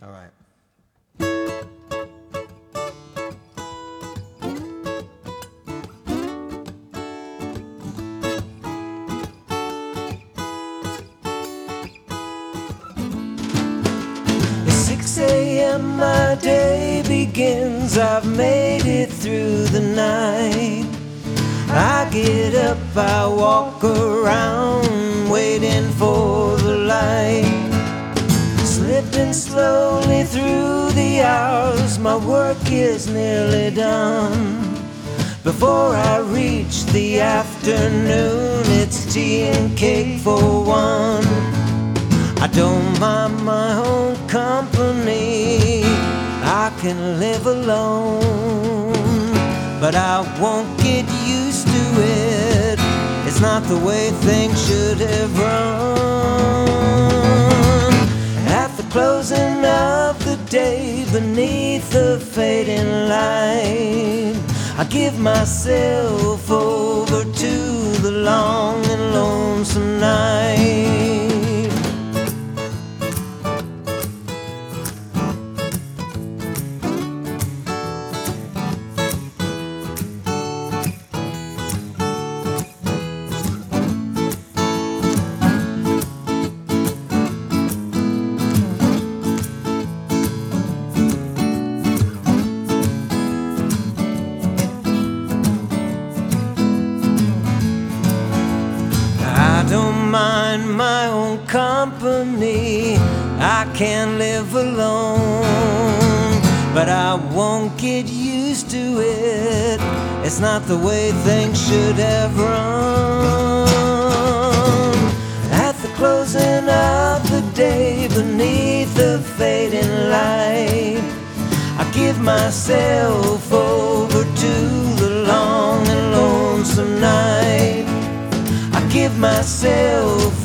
All right. At 6 a.m. my day begins. I've made it through the night. I get up, I walk around, waiting for the light. Slipping slowly through the hours, my work is nearly done. Before I reach the afternoon, it's tea and cake for one. I don't mind my own company, I can live alone, but I won't get used to it. It's not the way things should have run. At the closing of the day, beneath the fading light, I give myself over to the long and lonesome night. I don't mind my own company, I can live alone, but I won't get used to it. It's not the way things should have run. At the closing of the day, beneath the fading light, I give myself over to the long and lonesome night. I give myself